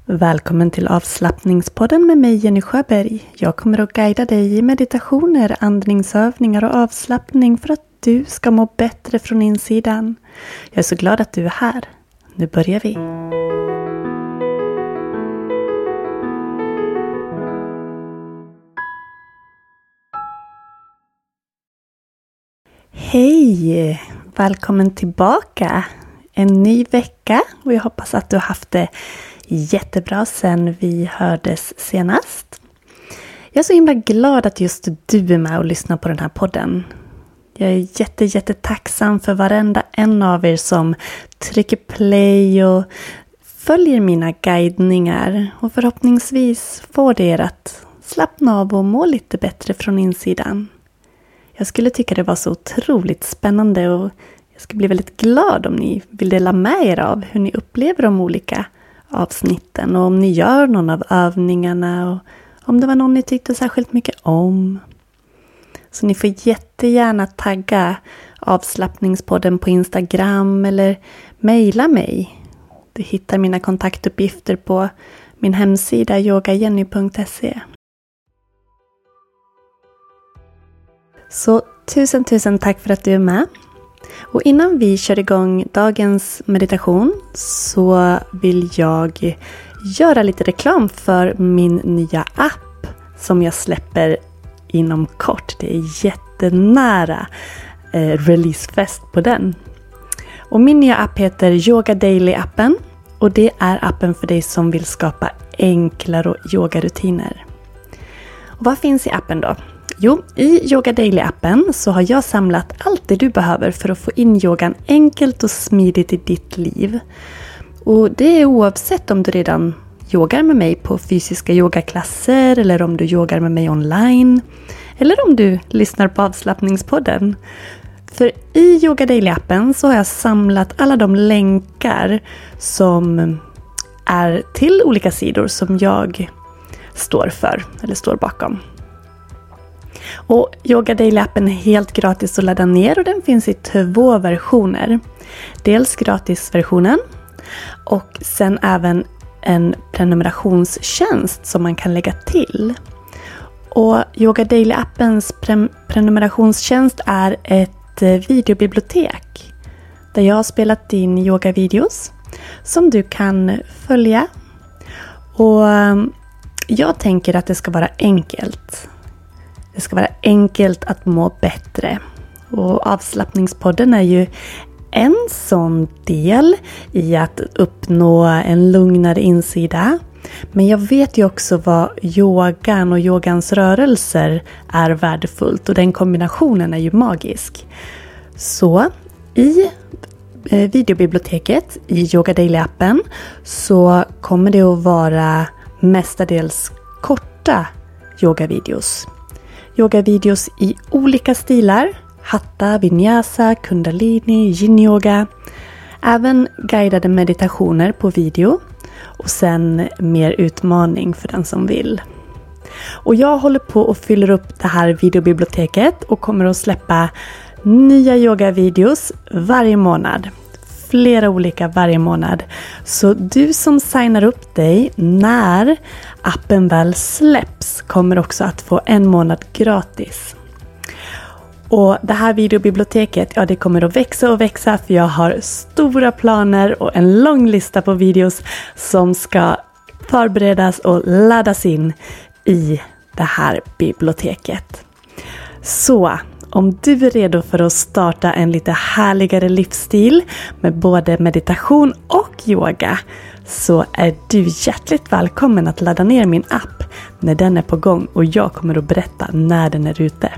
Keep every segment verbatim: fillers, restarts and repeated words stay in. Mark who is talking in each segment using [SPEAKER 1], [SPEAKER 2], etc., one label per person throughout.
[SPEAKER 1] Välkommen till avslappningspodden med mig Jenny Sjöberg. Jag kommer att guida dig i meditationer, andningsövningar och avslappning för att du ska må bättre från insidan. Jag är så glad att du är här. Nu börjar vi. Hej! Välkommen tillbaka. En ny vecka och jag hoppas att du har haft det jättebra sen vi hördes senast. Jag är så himla glad att just du är med och lyssnar på den här podden. Jag är jätte, jätte tacksam för varenda en av er som trycker play och följer mina guidningar. Och förhoppningsvis får det er att slappna av och må lite bättre från insidan. Jag skulle tycka det var så otroligt spännande och jag skulle bli väldigt glad om ni vill dela med er av hur ni upplever de olika avsnitten och om ni gör någon av övningarna och om det var någon ni tyckte särskilt mycket om. Så ni får jättegärna tagga avslappningspodden på Instagram eller mejla mig. Du hittar mina kontaktuppgifter på min hemsida yogajenny punkt se. Så tusen tusen tack för att du är med. Och innan vi kör igång dagens meditation så vill jag göra lite reklam för min nya app som jag släpper inom kort. Det är jättenära eh, releasefest på den. Och min nya app heter Yoga Daily-appen och det är appen för dig som vill skapa enklare yogarutiner. Och vad finns i appen då? Jo, i Yoga Daily-appen så har jag samlat allt det du behöver för att få in yogan enkelt och smidigt i ditt liv. Och det är oavsett om du redan yogar med mig på fysiska yogaklasser eller om du yogar med mig online. Eller om du lyssnar på avslappningspodden. För i Yoga Daily-appen så har jag samlat alla de länkar som är till olika sidor som jag står för eller står bakom. Och Yoga Daily-appen är helt gratis att ladda ner och den finns i två versioner. Dels gratisversionen och sen även en prenumerationstjänst som man kan lägga till. Och Yoga Daily-appens pre- prenumerationstjänst är ett videobibliotek där jag har spelat in yogavideos som du kan följa. Och jag tänker att det ska vara enkelt. Det ska vara enkelt att må bättre. Och avslappningspodden är ju en sån del i att uppnå en lugnare insida. Men jag vet ju också vad yogan och yogans rörelser är värdefullt. Och den kombinationen är ju magisk. Så i videobiblioteket i Yoga Daily-appen så kommer det att vara mestadels korta yogavideos. Yogavideos i olika stilar, hatta, vinyasa, kundalini, yin yoga. Även guidade meditationer på video och sen mer utmaning för den som vill. Och jag håller på och fyller upp det här videobiblioteket och kommer att släppa nya yogavideos varje månad. Flera olika varje månad. Så du som signar upp dig när appen väl släpps kommer också att få en månad gratis. Och det här videobiblioteket, ja det kommer att växa och växa för jag har stora planer och en lång lista på videos som ska förberedas och laddas in i det här biblioteket. Så om du är redo för att starta en lite härligare livsstil med både meditation och yoga så är du hjärtligt välkommen att ladda ner min app när den är på gång och jag kommer att berätta när den är ute.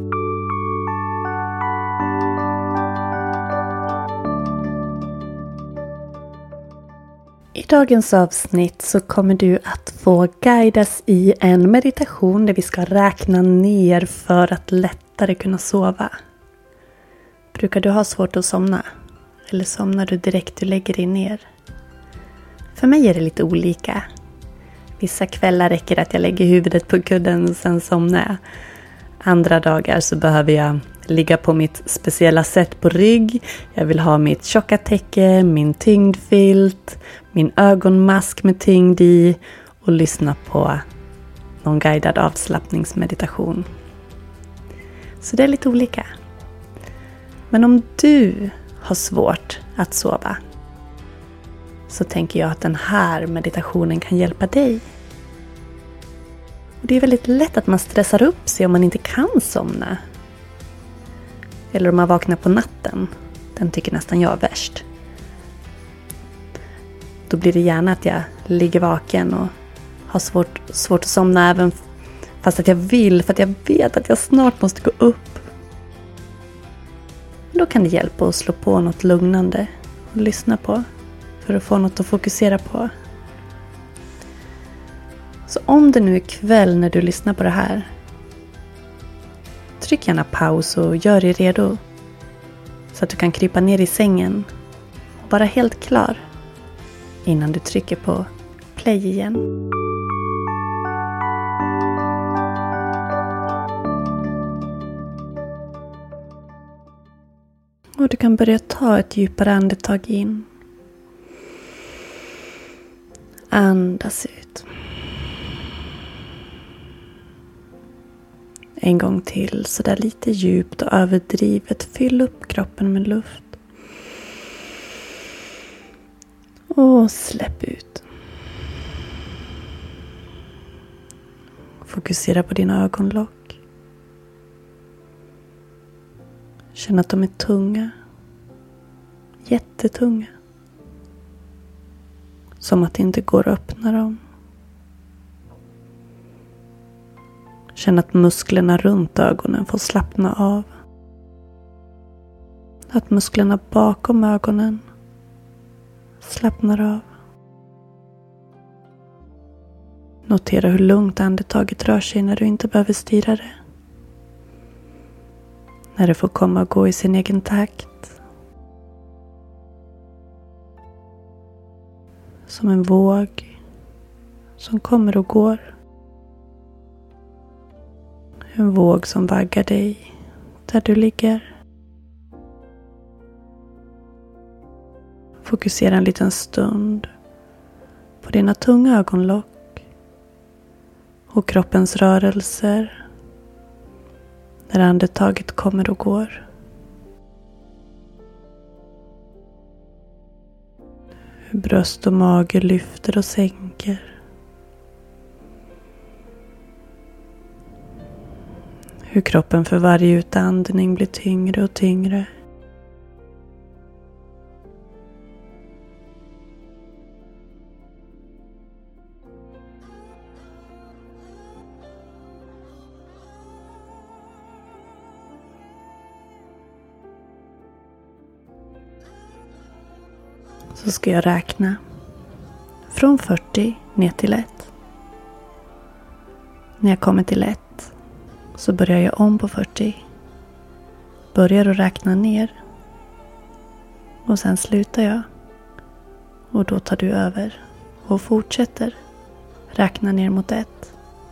[SPEAKER 1] I dagens avsnitt så kommer du att få guidas i en meditation där vi ska räkna ner för att lättare kunna sova. Brukar du ha svårt att somna? Eller somnar du direkt du lägger dig ner? För mig är det lite olika. Vissa kvällar räcker att jag lägger huvudet på kudden och sen somnar jag. Andra dagar så behöver jag ligga på mitt speciella sätt på rygg. Jag vill ha mitt tjocka täcke, min tyngdfilt, min ögonmask med tyngd i och lyssna på någon guidad avslappningsmeditation. Så det är lite olika. Men om du har svårt att sova så tänker jag att den här meditationen kan hjälpa dig. Och det är väldigt lätt att man stressar upp sig om man inte kan somna. Eller om man vaknar på natten. Den tycker nästan jag är värst. Då blir det gärna att jag ligger vaken och har svårt, svårt att somna även fast att jag vill. För att jag vet att jag snart måste gå upp. Då kan det hjälpa att slå på något lugnande och lyssna på. För att få något att fokusera på. Så om det nu är kväll när du lyssnar på det här. Tryck gärna paus och gör dig redo. Så att du kan krypa ner i sängen och vara helt klar. Innan du trycker på play igen. Och du kan börja ta ett djupare andetag in. Andas ut. En gång till, så där lite djupt och överdrivet. Fyll upp kroppen med luft. Och släpp ut. Fokusera på dina ögonlock. Känn att de är tunga. Jättetunga. Som att det inte går att öppna dem. Känn att musklerna runt ögonen får slappna av. Att musklerna bakom ögonen slappnar av. Notera hur lugnt andetaget rör sig när du inte behöver styra det. När det får komma och gå i sin egen takt. Som en våg som kommer och går. En våg som vaggar dig där du ligger. Fokusera en liten stund på dina tunga ögonlock och kroppens rörelser när andetaget kommer och går. Hur bröst och mage lyfter och sänker. Hur kroppen för varje utandning blir tyngre och tyngre. Så ska jag räkna från fyrtio ner till ett. När jag kommer till ett så börjar jag om på fyrtio. Börjar att räkna ner. Och sen slutar jag. Och då tar du över och fortsätter räkna ner mot ett.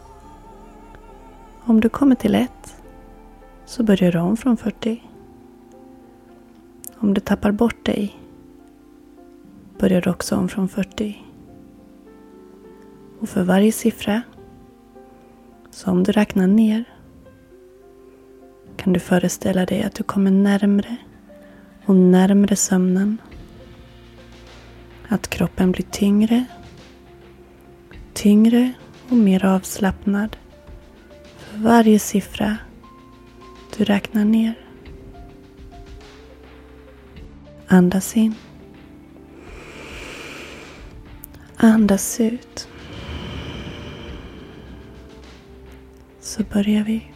[SPEAKER 1] Om du kommer till ett så börjar du om från fyrtio. Om du tappar bort dig börjar du också om från fyrtio. Och för varje siffra som du räknar ner kan du föreställa dig att du kommer närmre och närmre sömnen. Att kroppen blir tyngre, tyngre och mer avslappnad för varje siffra du räknar ner. Andas in. Andas ut. Så börjar vi.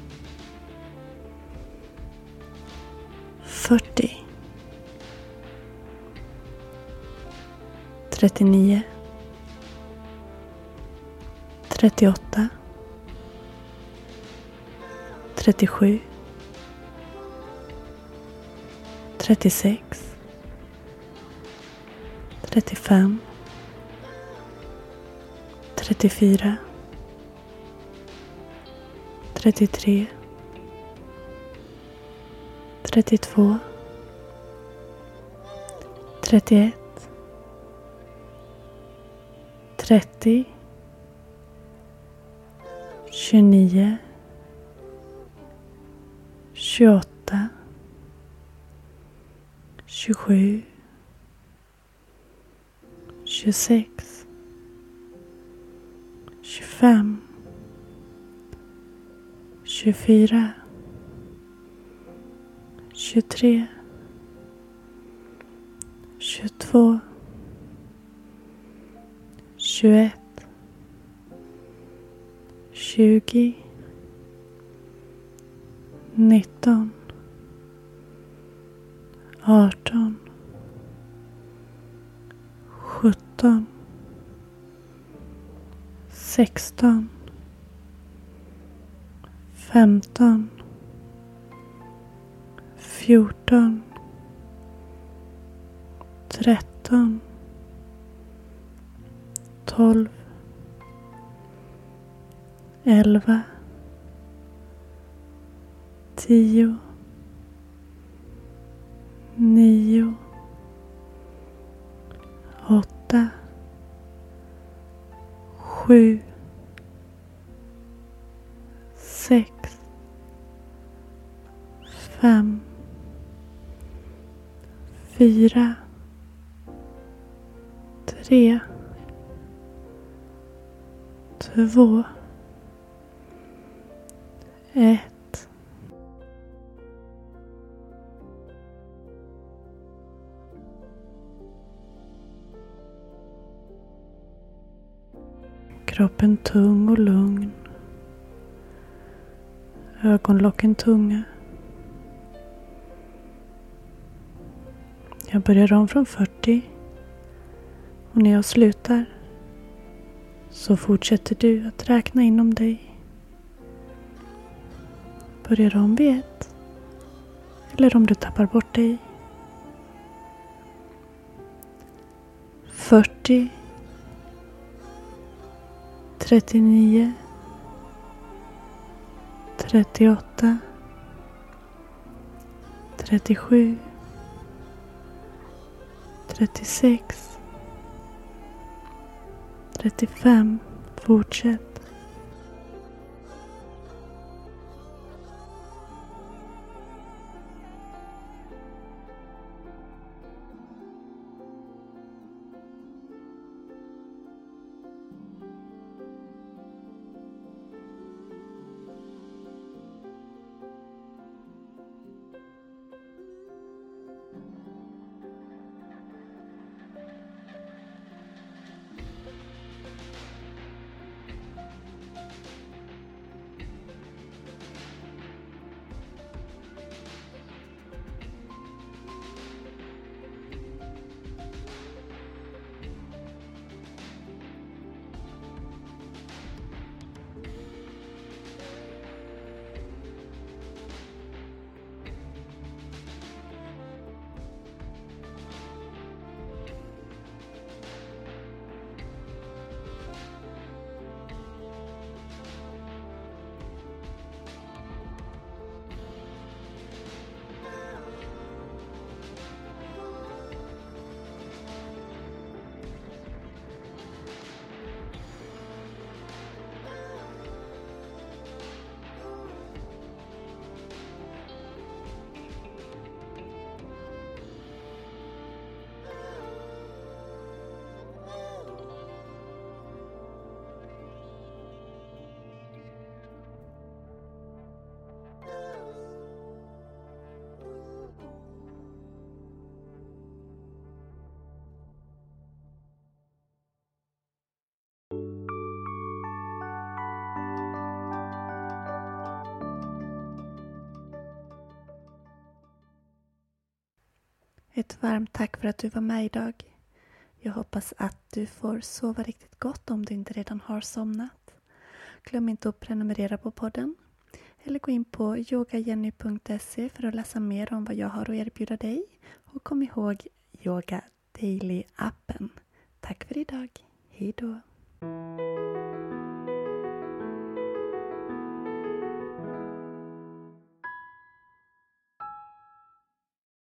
[SPEAKER 1] fyrtio. trettionio. trettioåtta. trettiosju. trettiosex. trettiofem. trettiofyra. trettiotre. trettiotvå, trettioett, trettio, tjugonio, tjugoåtta, tjugosju, tjugosex, tjugofem, tjugofyra, tjugotre, tjugotvå, tjugoett, tjugo, nitton, arton, sjutton, sexton, femton, fjorton, tretton, tolv, elva, tio, nio, åtta, sju, sex, fem, fyra, tre, två, ett. Kroppen tung och lugn. Ögonlocken tunga. Jag börjar om från fyrtio. Och när jag slutar så fortsätter du att räkna inom dig. Börjar om vid ett. Eller om du tappar bort dig. fyrtio. trettionio. trettioåtta. trettiosju. trettiosex. trettiofem. Fortsätt. Ett varmt tack för att du var med idag. Jag hoppas att du får sova riktigt gott om du inte redan har somnat. Glöm inte att prenumerera på podden. Eller gå in på yoga jenny punkt se för att läsa mer om vad jag har att erbjuda dig. Och kom ihåg Yoga Daily-appen. Tack för idag. Hej då.